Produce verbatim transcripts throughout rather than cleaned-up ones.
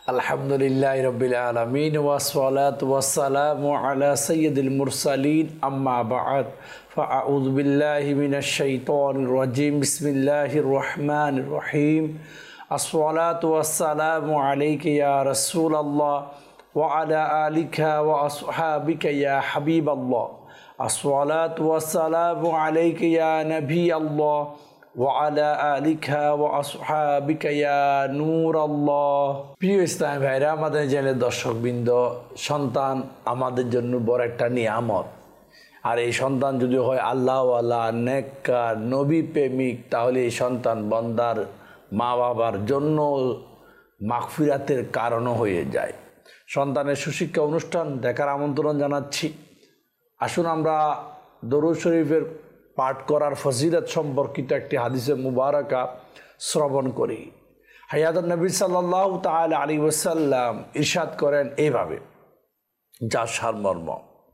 আলহামদুলিল্লাহি রাব্বিল আলামিন ওয়াসসালাতু ওয়াসসালামু আলা সাইয়্যিদিল মুরসালিন আম্মা বা'দ ফাআউযু বিল্লাহি মিনাশ শাইতানির রাজিম বিসমিল্লাহির রহমানির রহিম আসসালাতু ওয়াসসালামু আলাইকা ইয়া রাসূলাল্লাহ ওয়া আলা আলিকা ওয়া আসহাবিকা ইয়া হাবিবাল্লাহ আসসালাতু ওয়াসসালামু আলাইকা ইয়া নাবিয়াল্লাহ ওয়ালা আলিকা ওয়া আসহাবিকা ইয়া নূরাল্লাহ। প্রিয় ইসলাম ভাইরা, আমাদের চ্যানেলের দর্শকবৃন্দ, সন্তান আমাদের জন্য বড় একটা নিয়ামত। আর এই সন্তান যদি হয় আল্লাহওয়ালা, নেককার, নবী প্রেমিক, তাহলে এই সন্তান বান্দার মা বাবার জন্য মাগফিরাতের কারণও হয়ে যায়। সন্তানের সুশিক্ষা অনুষ্ঠান দেখার আমন্ত্রণ জানাচ্ছি। আসুন আমরা দরুদ শরীফের পাঠ করার ফজিলত সম্পর্কিত একটি হাদিসে মুবারাকা শ্রবণ করি। হায়াতুন নবী সাল্লাল্লাহু তাআলা আলাইহি ওয়াসাল্লাম ইরশাদ করেন এইভাবে, যা সারমর্ম,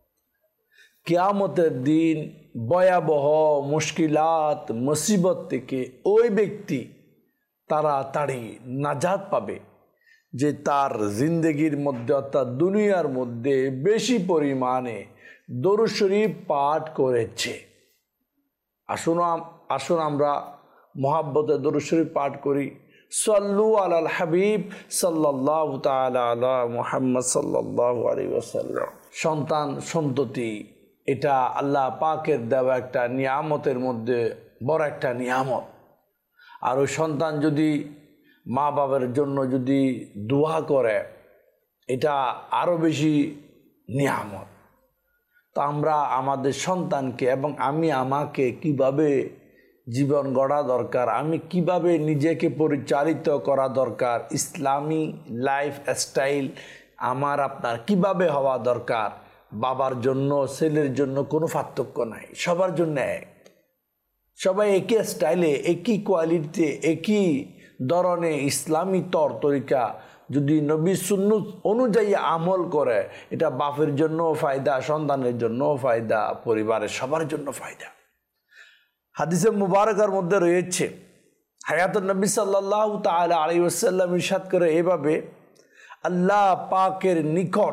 কিয়ামতের দিন ভয়াবহ মুশকিলাত মুসিবত থেকে ওই ব্যক্তি তাড়াতাড়ি নাজাত পাবে যে তার জিন্দেগির মধ্যে অর্থাৎ দুনিয়ার মধ্যে বেশি পরিমাণে দরুদ শরীফ পাঠ করেছে। আসুন আসুন আমরা মুহাব্বতে দরুদ শরীফ পাঠ করি। সাল্লু আলাল হাবিব সাল্লাল্লাহু তাআলা আলা মুহাম্মদ সাল্লাল্লাহু আলাইহি ওয়াসাল্লাম। সন্তান সন্ততি এটা আল্লাহ পাকের দেওয়া একটা নিয়ামতের মধ্যে বড় একটা নিয়ামত। আর ওই সন্তান যদি মা বাবার জন্য যদি দোয়া করে, এটা আরও বেশি নিয়ামত। তো আমরা আমাদের সন্তানকে এবং আমি আমাকে কিভাবে জীবন গড়া দরকার, আমি কিভাবে নিজেকে পরিচালিত করা দরকার, ইসলামী লাইফ স্টাইল আমার আপনার কিভাবে হওয়া দরকার, বাবার জন্য ছেলের জন্য কোনো পার্থক্য নাই, সবার জন্য এক। সবাই একই স্টাইলে, একই কোয়ালিটিতে, একই ধরনের ইসলামী তর তরিকা যদি নবী সুন্নত অনুযায়ী আমল করে, এটা বাপের জন্যও ফায়দা, সন্তানের জন্যও ফায়দা, পরিবারের সবার জন্য ফায়দা। হাদিসে মুবারকার মধ্যে রয়েছে, হায়াতুন নবী সাল্লাল্লাহু তাআলা আলাইহি ওয়াসাল্লাম ইরশাদ করে এভাবে, আল্লাহ পাকের নিকট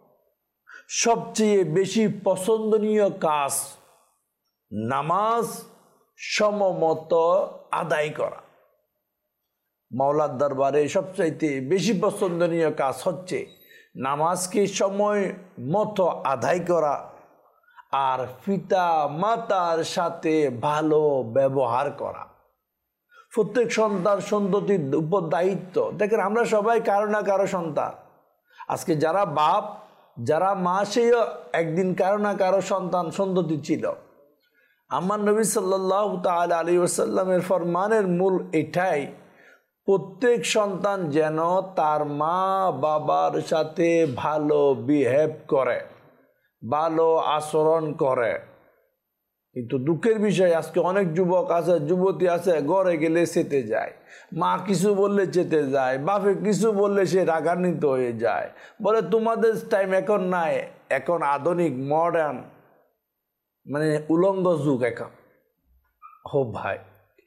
সবচেয়ে বেশি পছন্দনীয় কাজ নামাজ সমমত আদায় করা। মাওলার দরবারে সবচাইতে বেশি পছন্দনীয় কাজ হচ্ছে নামাজকে সময় মতো আদায় করা আর পিতা মাতার সাথে ভালো ব্যবহার করা। প্রত্যেক সন্তান সন্ততির উপর দায়িত্ব। দেখেন, আমরা সবাই কারো না কারো সন্তান। আজকে যারা বাপ, যারা মা, সেও একদিন কারো না কারো সন্তান সন্ততি ছিল। আমার নবী সাল্লাল্লাহু তাআলা আলাইহি ওয়াসাল্লামের ফরমানের মূল এটাই, প্রত্যেক সন্তান যেন তার মা বাবার সাথে ভালো বিহেভ করে, ভালো আচরণ করে। কিন্তু দুঃখের বিষয়, আজকে অনেক যুবক আছে, যুবতী আছে, ঘরে গেলে চেতে যায়, মা কিছু বললে চেতে যায়, বাপে কিছু বললে সে রাগান্বিত হয়ে যায়, বলে তোমাদের টাইম এখন নাই, এখন আধুনিক মডার্ন মানে উলঙ্গ যুগ এখন। ও ভাই,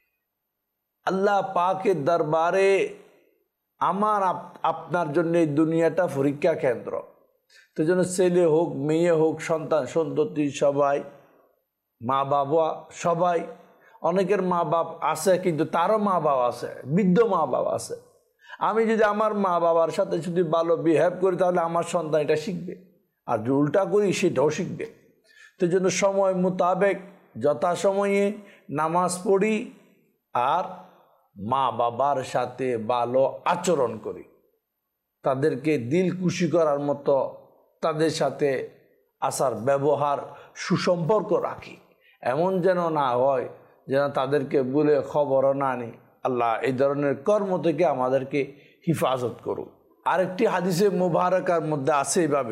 আল্লাহ পাকের দরবারে আমার আপনার জন্য এই দুনিয়াটা পরীক্ষা কেন্দ্র। তো জন্য ছেলে হোক, মেয়ে হোক, সন্তান সন্ততি সবাই, মা বাবা সবাই, অনেকের মা বাপ আছে কিন্তু তারও মা বাবা আছে, বৃদ্ধ মা বাবা আছে। আমি যদি আমার মা বাবার সাথে যদি ভালো বিহেভ করি, তাহলে আমার সন্তান এটা শিখবে, আর যদি উল্টা করি সেটাও শিখবে। তো জন্য সময় মোতাবেক যথাসময়ে নামাজ পড়ি আর মা বাবার সাথে ভালো আচরণ করি, তাদেরকে দিল খুশি করার মতো তাদের সাথে আচার ব্যবহার সুসম্পর্ক রাখি। এমন যেন না হয় যেন তাদেরকে বলে খবরও না নিই। আল্লাহ এই ধরনের কর্ম থেকে আমাদেরকে হিফাজত করুক। আরেকটি হাদিসে মুবারাকার মধ্যে আছে এইভাবে,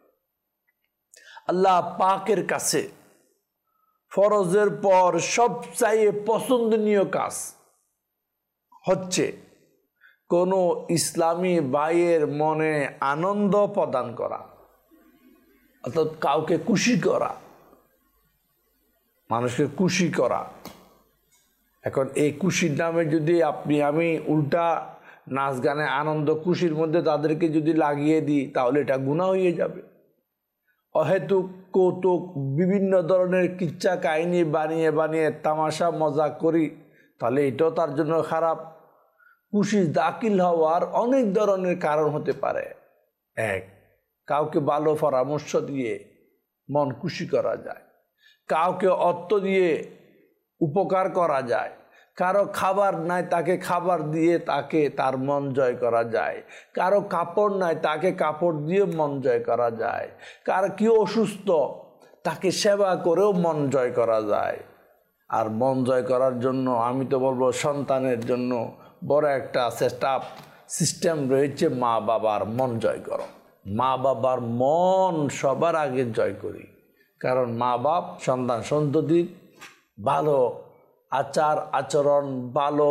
আল্লাহ পাকের কাছে ফরজের পর সবচেয়ে পছন্দনীয় কাজ হচ্ছে কোনো ইসলামী ভাইয়ের মনে আনন্দ প্রদান করা, অর্থাৎ কাউকে খুশি করা, মানুষকে খুশি করা। এখন এই খুশির নামে যদি আপনি আমি উল্টা নাচ গানে আনন্দ খুশির মধ্যে তাদেরকে যদি লাগিয়ে দিই তাহলে এটা গুনাহ হয়ে যাবে। অহেতুক কৌতুক বিভিন্ন ধরনের কিচ্ছা কাহিনী বানিয়ে বানিয়ে তামাশা মজা করি তাহলে এটাও তার জন্য খারাপ। খুশি দাখিল হওয়ার অনেক ধরনের কারণ হতে পারে। এক, কাউকে ভালো পরামর্শ দিয়ে মন খুশি করা যায়, কাউকে অর্থ দিয়ে উপকার করা যায়, কারো খাবার নাই তাকে খাবার দিয়ে তাকে তার মন জয় করা যায়, কারো কাপড় নাই তাকে কাপড় দিয়ে মন জয় করা যায়, কারো কেউ অসুস্থ তাকে সেবা করেও মন জয় করা যায়। আর মন জয় করার জন্য আমি তো বলবো সন্তানের জন্য বড় একটা সেটআপ সিস্টেম রয়েছে, মা বাবার মন জয় করো। মা বাবার মন সবার আগে জয় করি, কারণ মা বাপ সন্তান সন্ততির ভালো আচার আচরণ ভালো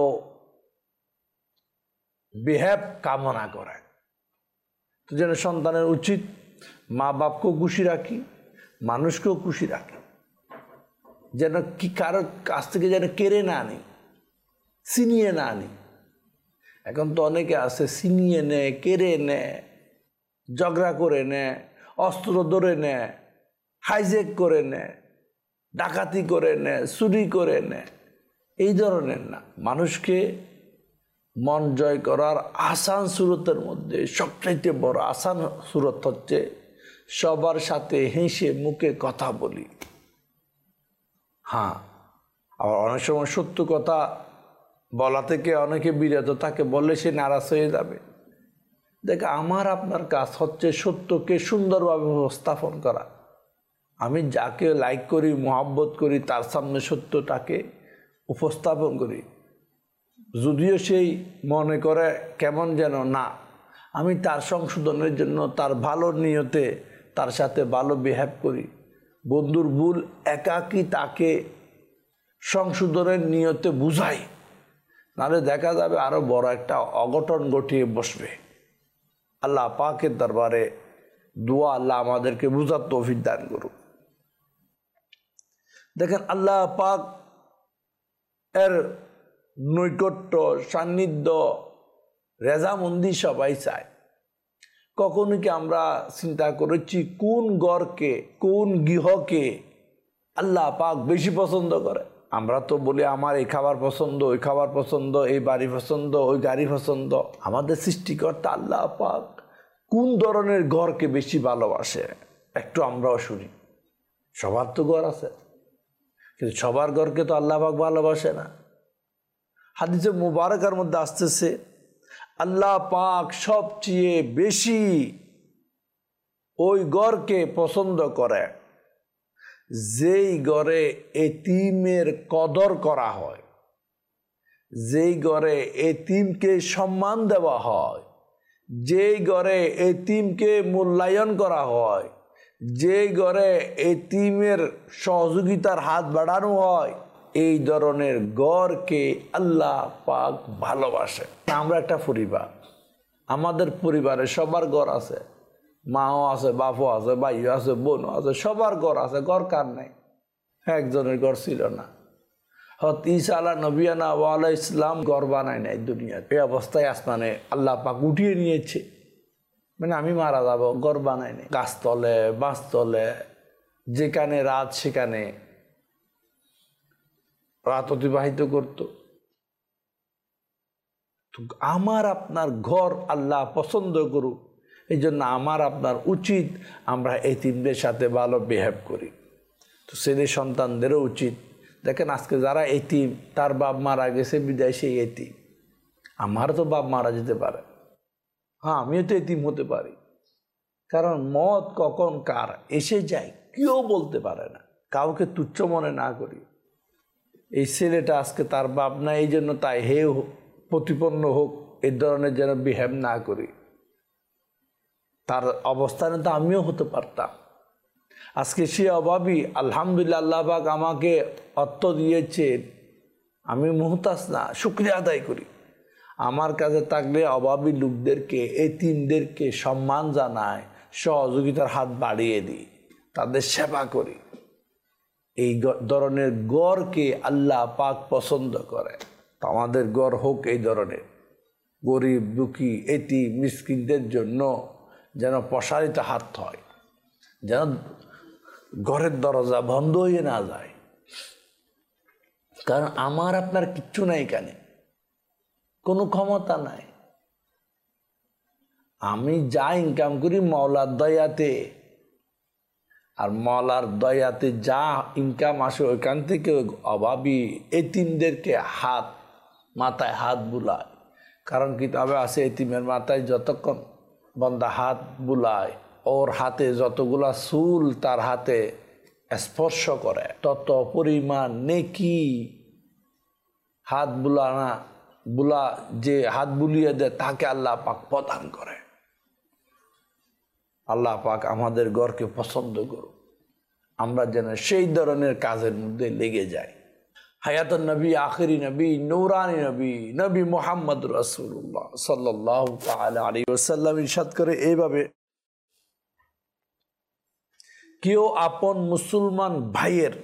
বিহেভ কামনা করে। তো যেন সন্তানের উচিত মা বাপকেও খুশি রাখি, মানুষকেও খুশি রাখি, যেন কি কারোর কাছ থেকে যেন কেড়ে না আনি, ছিনিয়ে না আনি। এখন তো অনেকে আছে ছিনিয়ে নেয়, কেড়ে নেয়, ঝগড়া করে নেয়, অস্ত্র ধরে নেয়, হাইজেক করে নেয়, ডাকাতি করে নেয়, চুরি করে নেয়। এই ধরনের না। মানুষকে মন জয় করার আসান সুরতের মধ্যে সবচাইতে বড় আসান সুরত হচ্ছে সবার সাথে হেসে মুখে কথা বলি। হ্যাঁ, আবার অনেক সময় সত্য কথা বলা থেকে অনেকে বিরত থাকে, বললে সে নারাজ হয়ে যাবে। দেখ, আমার আপনার কাজ হচ্ছে সত্যকে সুন্দরভাবে উপস্থাপন করা। আমি যাকে লাইক করি, মহব্বত করি, তার সামনে সত্যটাকে উপস্থাপন করি। যদিও সেই মনে করে কেমন যেন না, আমি তার সংশোধনের জন্য তার ভালো নিয়তে তার সাথে ভালো বিহেভ করি। বন্ধুর ভুল একাকী তাকে সংশোধনের নিয়তে বুঝাই, নাহলে দেখা যাবে আরো বড় একটা অঘটন ঘটিয়ে বসবে। আল্লাহ পাকের দরবারে দোয়া, আল্লাহ আমাদেরকে বুঝার তৌফিক দান করুক। দেখেন, আল্লাহ পাক এর নৈকট্য, সান্নিধ্য, রেজামন্দি সবাই চায়। কখনো কি আমরা চিন্তা করেছি কোন ঘরকে, কোন গৃহকে আল্লাহ পাক বেশি পছন্দ করে? আমরা তো বলি আমার এই খাবার পছন্দ, ওই খাবার পছন্দ, এই বাড়ি পছন্দ, ওই গাড়ি পছন্দ। আমাদের সৃষ্টিকর্তা আল্লাহ পাক কোন ধরনের ঘরকে বেশি ভালোবাসে একটু আমরাও শুনি। সবার তো ঘর আছে, কিন্তু সবার ঘরকে তো আল্লাহ পাক ভালোবাসে না। হাদিসে মুবারকার মধ্যে আসতেছে আল্লাহ পাক সবচেয়ে বেশি ওই ঘরকে পছন্দ করে যেই ঘরে এতিমের কদর করা হয়, যেই ঘরে এতিমকে সম্মান দেওয়া হয়, যেই ঘরে এতিমকে মূল্যায়ন করা হয়, যেই ঘরে এতিমের সহযোগিতার হাত বাড়ানো হয়, এই ধরনের ঘরকে আল্লাহ পাক ভালোবাসে। আমরা একটা পরিবার, আমাদের পরিবারে সবার ঘর আছে, মাও আছে, বাপও আছে, ভাইও আছে, বোনও আছে, সবার ঘর আছে। ঘর কার নাই? একজনের ঘর ছিল না। হত ঈসা আলা নবিয়ানা ওয়ালা ইসলাম ঘর বানায় নাই দুনিয়াতে। এই অবস্থায় আসমানে আল্লাহ পাক উঠিয়ে নিয়েছে, মানে আমি মারা যাব, ঘর বানায় নাই। গাছতলে, বাঁশতলে, যেখানে রাত সেখানে রাত অতিবাহিত করত। আমার আপনার ঘর আল্লাহ পছন্দ করুক, এই জন্য আমার আপনার উচিত আমরা এতিমদের সাথে ভালো বিহেভ করি। তো ছেলে সন্তানদেরও উচিত। দেখেন, আজকে যারা এতিম, তার বাপ মারা গেছে বিদায় সেই এতিম। আমার তো বাপ মারা যেতে পারে, হ্যাঁ আমিও তো এতিম হতে পারি, কারণ মত কখন কার এসে যায় কেউ বলতে পারে না। কাউকে তুচ্ছ মনে না করি। এই ছেলেটা আজকে তার বাপ না, এই জন্য তাই হে প্রতিপন্ন হোক, এই ধরনের যেন বিহেভ না করি। তার অবস্থানে তো আমিও হতে পারতাম। আজকে সে অভাবী, আলহামদুলিল্লাহ আল্লাহ পাক আমাকে অর্থ দিয়েছেন, আমি মুহতাজ না, শুকরিয়া আদায় করি। আমার কাছে থাকলে অভাবী লোকদেরকে, এতিমদেরকে সম্মান জানায়, সহযোগিতার হাত বাড়িয়ে দিই, তাদের সেবা করি। এই ধরনের গড়কে আল্লাহ পাক পছন্দ করে। আমাদের গড় হোক এই ধরনের, গরিব দুঃখী এতিম মিসকিনদের জন্য যেন প্রসারিত হাত হয়, যেন ঘরের দরজা বন্ধ হয়ে না যায়। কারণ আমার আপনার কিচ্ছু নাই, এখানে কোনো ক্ষমতা নাই। আমি যা ইনকাম করি মাওলার দয়াতে, আর মাওলার দয়াতে যা ইনকাম আসে ওইখান থেকে অভাবী এতিমদেরকে হাত মাথায় হাত বুলায়। কারণ কিতাবে আছে এতিমের মাথায় যতক্ষণ বান্দা হাত বুলায়, ওর হাতে যতগুলা চুল তার হাতে স্পর্শ করে তত পরিমাণ নেকি হাত বুলানা বুলা যে হাত বুলিয়ে দেয় তাকে আল্লাহ পাক প্রদান করে। আল্লাহ পাক আমাদের ঘরকে পছন্দ করুন, আমরা যেন সেই ধরনের কাজের মধ্যে লেগে যাই। হায়াতুন নবী, আখিরি নবী, নূরানি নবী, নবী মুহাম্মদ রাসূলুল্লাহ সাল্লাল্লাহু তাআলা আলাইহি ওয়াসাল্লাম ইরশাদ করে এইভাবে, কেউ আপন মুসলমান ভাইয়ের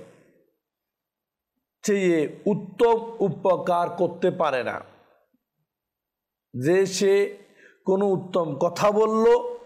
চেয়ে উত্তম উপকার করতে পারে না যে সে কোনো উত্তম কথা বলল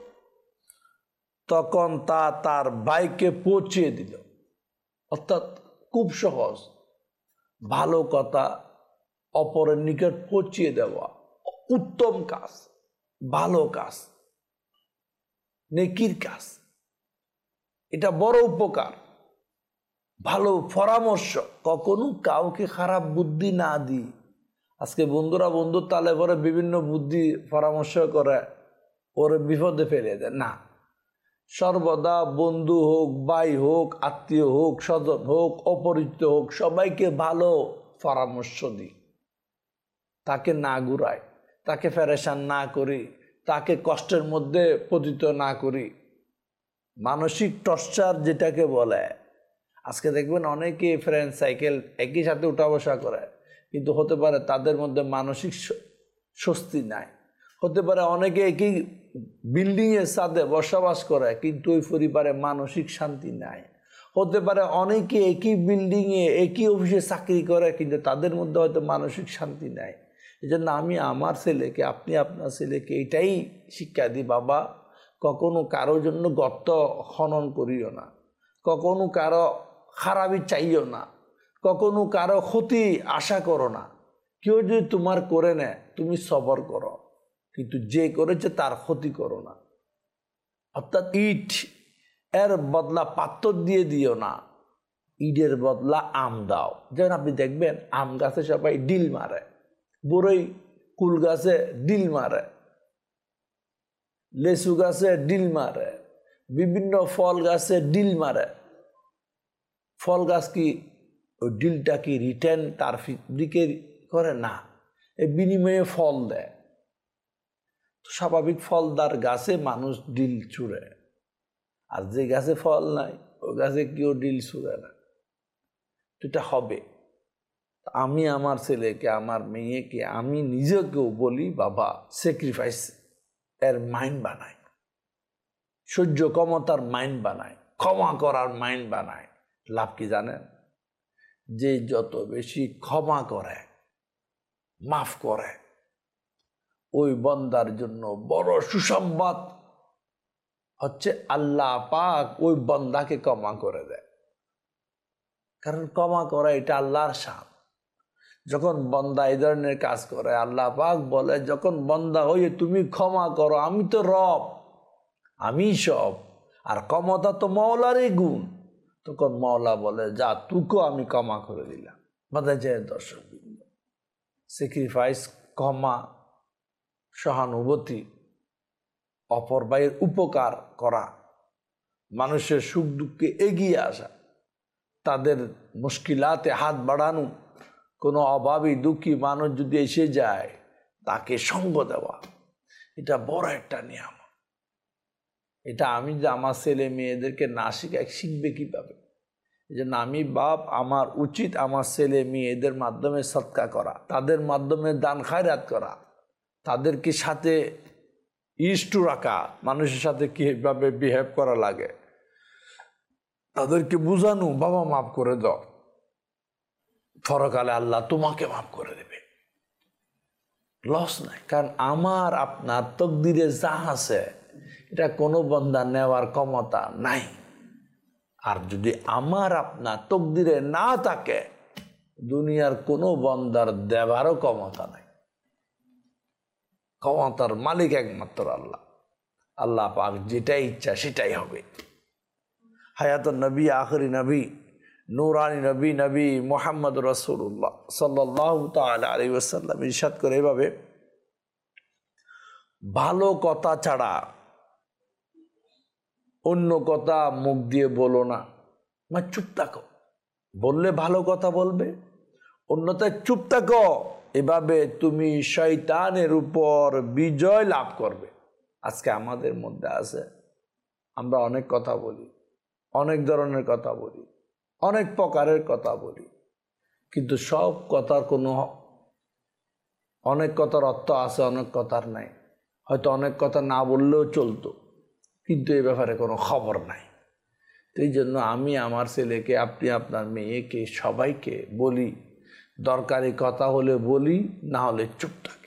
তখন তা তার ভাইকে পৌঁছিয়ে দিল। অর্থাৎ খুব সহজ, ভালো কথা অপরের নিকট পৌঁছিয়ে দেওয়া উত্তম কাজ, ভালো কাজ, নেকির কাজ। এটা বড় উপকার, ভালো পরামর্শ। কখনো কাউকে খারাপ বুদ্ধি না দিই। আজকে বন্ধুরা বন্ধুর তালে পরে বিভিন্ন বুদ্ধি পরামর্শ করে ওরে বিপদে ফেলে দেয়। না, সর্বদা বন্ধু হোক, ভাই হোক, আত্মীয় হোক, স্বজন হোক, অপরিচিত হোক, সবাইকে ভালো পরামর্শ দিই। তাকে না ঘুরাই, তাকে পেরেশান না করি, তাকে কষ্টের মধ্যে পতিত না করি। মানসিক টর্চার যেটাকে বলে, আজকে দেখবেন অনেকে ফ্রেন্ড সাইকেল একই সাথে উঠা বসা করে, কিন্তু হতে পারে তাদের মধ্যে মানসিক স্বস্তি নাই। হতে পারে অনেকে একই বিল্ডিংয়ের ছাদে বসবাস করে, কিন্তু ওই পরিবারে মানসিক শান্তি নাই। হতে পারে অনেকে একই বিল্ডিংয়ে একই অফিসে চাকরি করে, কিন্তু তাদের মধ্যে হয়তো মানসিক শান্তি নাই। এই জন্য আমি আমার ছেলেকে, আপনি আপনার ছেলেকে এটাই শিক্ষা দিই, বাবা কখনো কারোর জন্য গর্ত খনন করিও না, কখনো কারো খারাপই চাইও না, কখনো কারো ক্ষতি আশা করো না। কেউ যদি তোমার করে নেয় তুমি সবর করো, কিন্তু যে করেছে তার ক্ষতি করো না। অর্থাৎ ইট এর বদলা পাথর দিয়ে দিও না, ইটের বদলা আম দাও। যেমন আপনি দেখবেন আম গাছে সবাই ডিল মারে, বড়ই কুল গাছে ডিল মারে, লেচু গাছে ডিল মারে, বিভিন্ন ফল গাছে ডিল মারে। ফল গাছ কি ওই ডিলটা কি রিটার্ন তার দিকে করে না, এই বিনিময়ে ফল দেয়। স্বাভাবিক ফলদার গাছে মানুষ ডিল ছুঁড়ে, আর যে গাছে ফল নাই ওই গাছে কেউ ডিল ছুঁড়ে না। এটা হবে। আমি আমার ছেলেকে, আমার মেয়েকে, আমি নিজেকেও বলি, বাবা স্যাক্রিফাইস এর মাইন্ড বানায়, সহ্য ক্ষমতার মাইন্ড বানায়, ক্ষমা করার মাইন্ড বানায়। লাভ কি জানেন? যে যত বেশি ক্ষমা করে, মাফ করে, ওই বান্দার জন্য বড় সুসংবাদ হচ্ছে আল্লাহ পাক ওই বান্দাকে ক্ষমা করে দেয়। কারণ ক্ষমা করা এটা আল্লাহর শান। যখন বান্দা এই ধরনের কাজ করে, আল্লাহ পাক বলে, যখন বান্দা ওই তুমি ক্ষমা করো, আমি তো রব, আমি সব, আর ক্ষমতা তো মাওলারই গুণ। তখন মাওলা বলে, যা তুকো আমি ক্ষমা করে দিলাম। বাধা যায় দর্শক, স্যাক্রিফাইস, ক্ষমা, সহানুভূতি, অপর ভাইয়ের উপকার করা, মানুষের সুখ দুঃখে এগিয়ে আসা, তাদের মুশকিলাতে হাত বাড়ানো, কোনো অভাবী দুঃখী মানুষ যদি এসে যায় তাকে সঙ্গ দেওয়া, এটা বড় একটা নিয়ম। এটা আমি যে আমার ছেলে মেয়েদেরকে না শিখাই, শিখবে কীভাবে? এই জন্য আমি বাপ, আমার উচিত আমার ছেলে মেয়েদের মাধ্যমে সৎকা করা, তাদের মাধ্যমে দান খায়রাত করা, তাদেরকে সাথে ইস্টু রাখা, মানুষের সাথে কীভাবে বিহেভ করা লাগে, তাদেরকে বুঝানো, বাবা মাফ করে দাও, পরকালে আল্লাহ তোমাকে মাফ করে দেবে। লস নাই, কারণ আমার আপনার তকদিরে যা আছে এটা কোনো বান্দা নেওয়ার ক্ষমতা নাই। আর যদি আমার আপনার তকদিরে না থাকে, দুনিয়ার কোনো বান্দার দেওয়ারও ক্ষমতা নাই। ক্ষমতার মালিক একমাত্র আল্লাহ। আল্লাহ পাক যেটাই ইচ্ছা সেটাই হবে। হায়াতুন নবী, আখরি নবী, নূরানি নবী, নবী মুহাম্মদ রাসূলুল্লাহ সাল্লাল্লাহু তাআলা আলাইহি ওয়াসাল্লাম ইরশাদ করে এভাবে, ভালো কথা ছাড়া অন্য কথা মুখ দিয়ে বলো না, মানে চুপ থাকো। বললে ভালো কথা বলবে, অন্যথায় চুপ থাকো। এভাবে তুমি শয়তানের উপর বিজয় লাভ করবে। আজকে আমাদের মধ্যে আছে, আমরা অনেক কথা বলি, অনেক ধরনের কথা বলি, অনেক প্রকারের কথা বলি, কিন্তু সব কথার কোনো, অনেক কথার অর্থ আছে, অনেক কথার নাই। হয়তো অনেক কথা না বললেও চলতো, কিন্তু এই ব্যাপারে কোনো খবর নাই। তো এই জন্য আমি আমার ছেলেকে, আপনি আপনার মেয়েকে, সবাইকে বলি, দরকারি কথা হলে বলি, না হলে চুপ থাকি।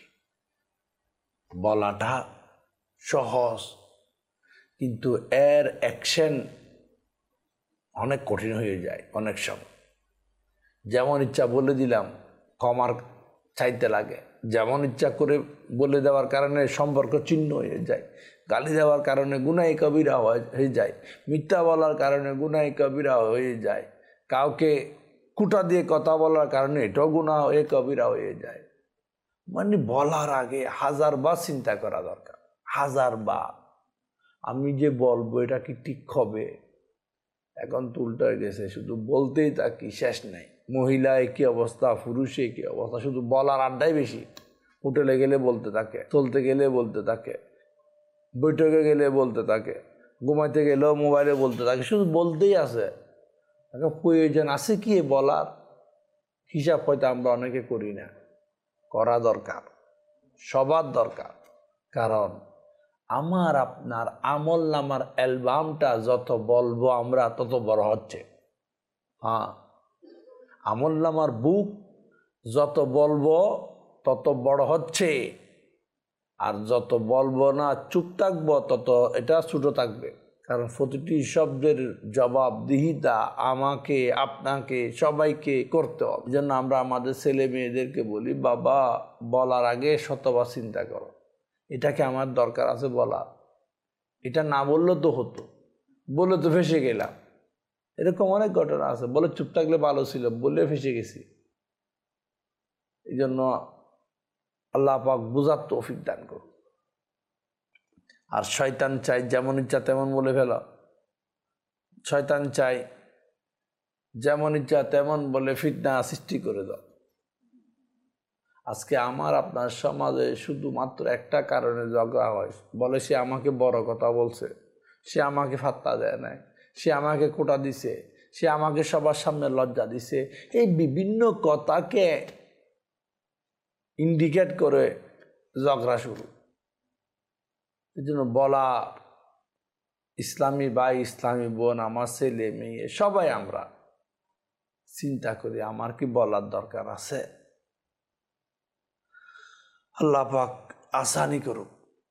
বলাটা সহজ, কিন্তু এর অ্যাকশন অনেক কঠিন হয়ে যায় অনেক সময়। যেমন ইচ্ছা বলে দিলাম, ক্ষমার চাইতে লাগে। যেমন ইচ্ছা করে বলে দেওয়ার কারণে সম্পর্ক ছিন্ন হয়ে যায়। গালি দেওয়ার কারণে গুনাহে কবিরা হয়ে যায়। মিথ্যা বলার কারণে গুনাহে কবিরা হয়ে যায়। কাউকে কুটা দিয়ে কথা বলার কারণে এটাও গুনাহ হয়ে কবিরা হয়ে যায়। মানে বলার আগে হাজার বার চিন্তা করা দরকার, হাজার বার। আমি যে বলবো এটা কি ঠিক হবে? এখন তো উল্টো হয়ে গেছে, শুধু বলতেই থাকি, শেষ নাই। মহিলা একই অবস্থা, পুরুষে একই অবস্থা, শুধু বলার আড্ডাই বেশি। হোটেলে গেলে বলতে থাকে, চলতে গেলে বলতে থাকে, বৈঠকে গেলে বলতে থাকে, ঘুমাইতে গেলেও মোবাইলে বলতে থাকে, শুধু বলতেই আছে। এখন প্রয়োজন আছে কি বলার? হিসাব হয়তো আমরা অনেকে করি না, করা দরকার, সবার দরকার। কারণ আমার আপনার আমল নামার অ্যালবামটা যত বলবো আমরা, তত বড় হচ্ছে। হ্যাঁ, আমল নামার বুক যত বলবো তত বড় হচ্ছে। আর যত বলবো না, চুপ থাকবো, তত এটা ছোট থাকবে। কারণ প্রতিটি শব্দের জবাবদিহিতা আমাকে, আপনাকে, সবাইকে করতে হবে। এই জন্য আমরা আমাদের ছেলে মেয়েদেরকে বলি, বাবা বলার আগে শতবার চিন্তা করো, এটাকে আমার দরকার আছে বলা। এটা না বললেও তো হতো, বলে তো ফেসে গেলাম। এরকম অনেক ঘটনা আছে, বলে চুপ থাকলে ভালো ছিল, বলে ফেসে গেছি। এই জন্য আল্লাহ পাক বুঝার তৌফিক দান করুন। আর শয়তান চাই যেমন ইচ্ছা তেমন বলে ফেলা। শয়তান চাই যেমন ইচ্ছা তেমন বলে ফিতনা সৃষ্টি করে দাও। আজকে আমার আপনার সমাজে শুধুমাত্র একটা কারণে ঝগড়া হয়, বলে সে আমাকে বড় কথা বলছে, সে আমাকে ফাত্তা দেয় নাই, সে আমাকে কোটা দিছে, সে আমাকে সবার সামনে লজ্জা দিছে। এই বিভিন্ন কথাকে ইন্ডিকেট করে ঝগড়া শুরু। এই জন্য বলা, ইসলামী ভাই, ইসলামী বোন, আমার ছেলে মেয়ে সবাই আমরা চিন্তা করি, আমার কি বলার দরকার আছে? আল্লাহ পাক আসানি করুক।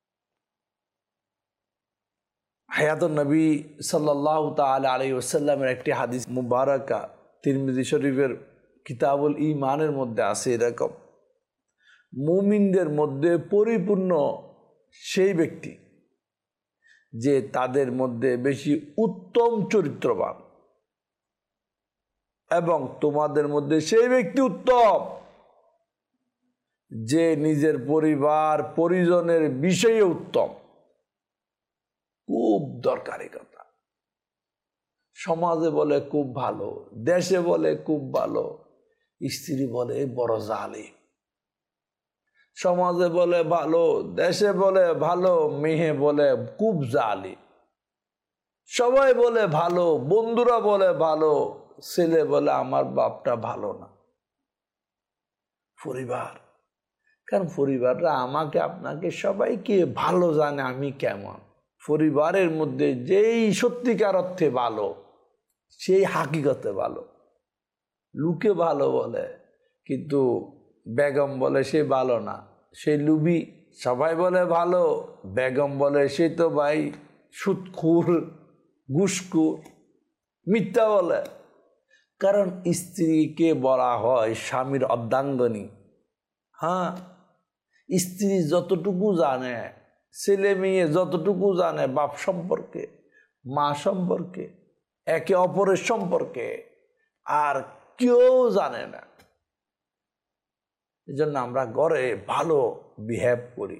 হায়াতুন নবী সাল্লাল্লাহু তাআলা আলাইহি ওয়াসাল্লামের একটি হাদিস মুবারাকা তিরমিজি শরীফের কিতাবুল ঈমানের মধ্যে আছে এরকম, মুমিনদের মধ্যে পরিপূর্ণ সেই ব্যক্তি যে তাদের মধ্যে বেশি উত্তম চরিত্রবান, এবং তোমাদের মধ্যে সেই ব্যক্তি উত্তম যে নিজের পরিবার পরিজনের বিষয়ে উত্তম। খুব দরকারি কথা। সমাজে বলে খুব ভালো, দেশে বলে খুব ভালো, স্ত্রী বলে বড় জালিম। সমাজে বলে ভালো, দেশে বলে ভালো, মেয়ে বলে খুব জালিম। সবাই বলে ভালো, বন্ধুরা বলে ভালো, ছেলে বলে আমার বাপটা ভালো না। পরিবার, কারণ পরিবাররা আমাকে আপনাকে সবাইকে ভালো জানে আমি কেমন। পরিবারের মধ্যে যেই সত্যিকার অর্থে ভালো, সেই হাকিকতে ভালো। লোকে ভালো বলে, কিন্তু বেগম বলে সে ভালো না, সেই লুবি, সবাই বলে ভালো, বেগম বলে সে তো ভাই সুদখোর, ঘুষখোর, মিথ্যা বলে। কারণ স্ত্রীকে বলা হয় স্বামীর অর্ধাঙ্গনী। হ্যাঁ, স্ত্রী যতটুকু জানে, ছেলে মেয়ে যতটুকু জানে বাপ সম্পর্কে, মা সম্পর্কে, একে অপরের সম্পর্কে, আর কেউ জানে না। এই জন্য আমরা ঘরে ভালো বিহেভ করি,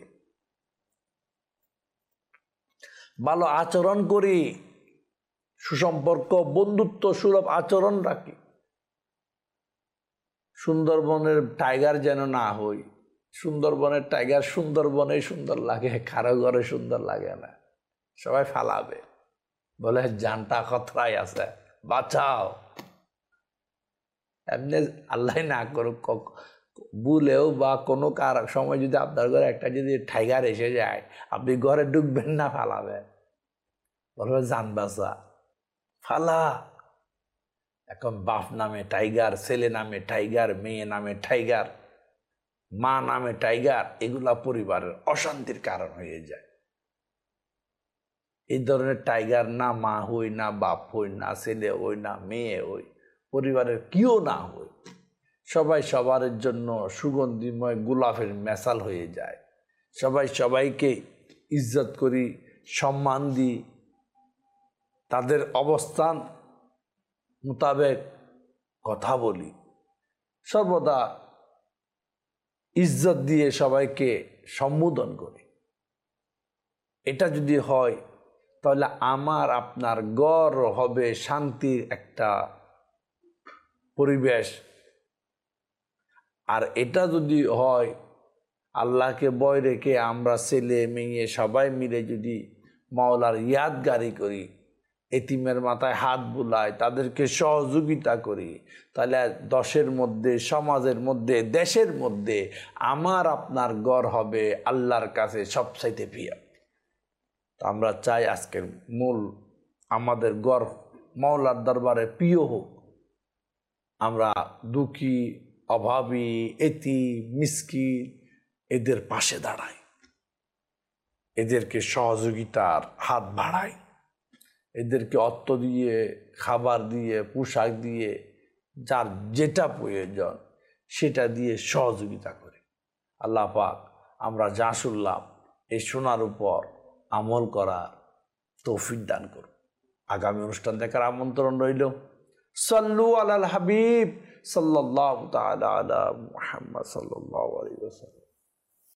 ভালো আচরণ করি, সুসম্পর্ক, বন্ধুত্ব সুলভ আচরণ রাখি। সুন্দরবনের টাইগার যেন না হই। সুন্দরবনের টাইগার সুন্দরবনে সুন্দর লাগে, কারো ঘরে সুন্দর লাগে না, সবাই ফালাবে, বলে জানটা খতরাই আছে, বাঁচাও। এমনি আল্লাহ না করুক, ভুলেও বা কোনো কার সময় যদি আপনার ঘরে একটা যদি টাইগার এসে যায়, আপনি ঘরে ঢুকবেন না, ফালাবেন, বলবে জান বাঁচা, ফালা। এখন বাপ নামে টাইগার, ছেলে নামে টাইগার, মেয়ে নামে টাইগার, মা নামে টাইগার, এগুলা পরিবারের অশান্তির কারণ হয়ে যায়। এই ধরনের টাইগার না মা হই, না বাপ হই, না ছেলে হই, না মেয়ে হই, পরিবারের কেউ না হই, সবাই সবার জন্য সুগন্ধিময় গোলাপের মেসাল হয়ে যায়। সবাই সবাইকে ইজ্জত করি, সম্মান দিই, তাদের অবস্থান মোতাবেক কথা বলি, সর্বদা ইজ্জত দিয়ে সবাইকে সম্বোধন করি। এটা যদি হয় তাহলে আমার আপনার ঘর হবে শান্তির একটা পরিবেশ। আর এটা যদি হয় আল্লাহকে ভয় রেখে আমরা ছেলে মেয়ে সবাই মিলে যদি মাওলার ইয়াদগারি করি, এতিমের মাথায় হাত বুলাই, তাদেরকে সহযোগিতা করি, তাহলে দশের মধ্যে, সমাজের মধ্যে, দেশের মধ্যে আমার আপনার ঘর হবে আল্লাহর কাছে সবচাইতে প্রিয়। তো আমরা চাই আজকের মূল আমাদের ঘর মাওলার দরবারে প্রিয় হোক। আমরা দুঃখী, অভাবী, এতিম, মিসকিন এদের পাশে দাঁড়াই, এদেরকে সহযোগিতার হাত বাড়াই, এদেরকে অর্থ দিয়ে, খাবার দিয়ে, পোশাক দিয়ে, যার যেটা প্রয়োজন সেটা দিয়ে সহযোগিতা করি। আল্লাহ পাক আমরা যা শুনলাম এই শোনার উপর আমল করার তৌফিক দান করুন। আগামী অনুষ্ঠান দেখার আমন্ত্রণ রইল। সাল্লু আলাল হাবিব সাল্লাল্লাহু তাআলা আলা মুহাম্মদ সাল্লাল্লাহু আলাইহি ওয়াসাল্লাম।